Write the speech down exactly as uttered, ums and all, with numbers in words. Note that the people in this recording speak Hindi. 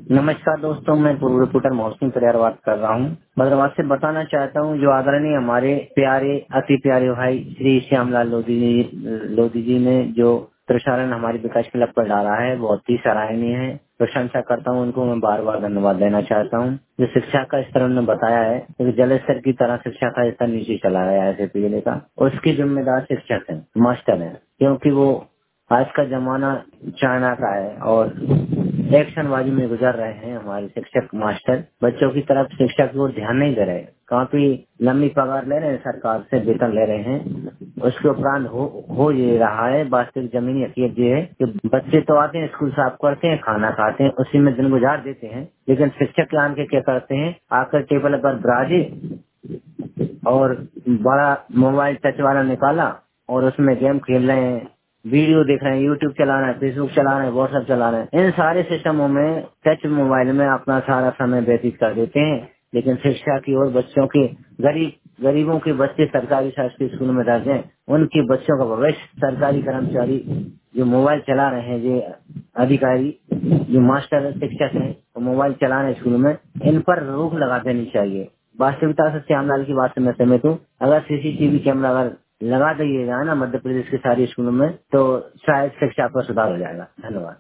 नमस्कार दोस्तों, मैं पूर्व रिपोर्टर मोहसिन परियार बात कर रहा हूँ। बदरवास से बताना चाहता हूँ, जो आदरणीय हमारे प्यारे अति प्यारे भाई श्री श्यामलाल लोधी जी लोधी जी ने जो प्रसारण हमारे विकास क्लब पर डाला है, बहुत ही सराहनीय है। प्रशंसा करता हूँ, उनको मैं बार बार धन्यवाद देना चाहता हूँ। जो शिक्षा का स्तर उन्होंने बताया है, कि जल स्तर की तरह शिक्षा का स्तर नीचे चला गया है ऐसे पीने का, उसकी जिम्मेदार शिक्षक है, मास्टर है, क्योंकि वो आज का जमाना चाइना का है और एक्शनबाजी में गुजर रहे हैं। हमारे शिक्षक मास्टर बच्चों की तरफ शिक्षा की ओर ध्यान नहीं दे रहे। काफी लंबी पगार ले रहे हैं, सरकार से वेतन ले रहे हैं। उसके उपरांत हो, हो ये रहा है, वास्तविक जमीनी हकीकत ये है कि बच्चे तो आते हैं, स्कूल साफ करते हैं, खाना खाते हैं, उसी में दिन गुजार देते हैं, लेकिन शिक्षक आन के क्या करते हैं, आकर टेबल पर ब्राजे और बड़ा मोबाइल टच वाला निकाला और उसमें गेम खेल रहे हैं, वीडियो देख रहे हैं, यूट्यूब चला रहे हैं, फेसबुक चला रहे हैं, व्हाट्सएप चला रहे हैं। इन सारे सिस्टमों में टच मोबाइल में अपना सारा समय व्यतीत कर देते हैं। लेकिन शिक्षा की ओर बच्चों के गरीब गरीबों के बच्चे सरकारी शासकीय स्कूल में रहते हैं, उनके बच्चों का भविष्य सरकारी कर्मचारी जो मोबाइल चला रहे हैं, जो अधिकारी जो मास्टर शिक्षक हैं वो मोबाइल चला रहे हैं स्कूल में, इन पर रोक लगा देनी चाहिए। वास्तविकता से श्यामलाल की बात से मैं सहमत हूँ। अगर सीसीटीवी कैमरा अगर लगा दिए जाए ना मध्य प्रदेश के सारे स्कूलों में, तो शायद शिक्षा पर सुधार हो जाएगा। धन्यवाद।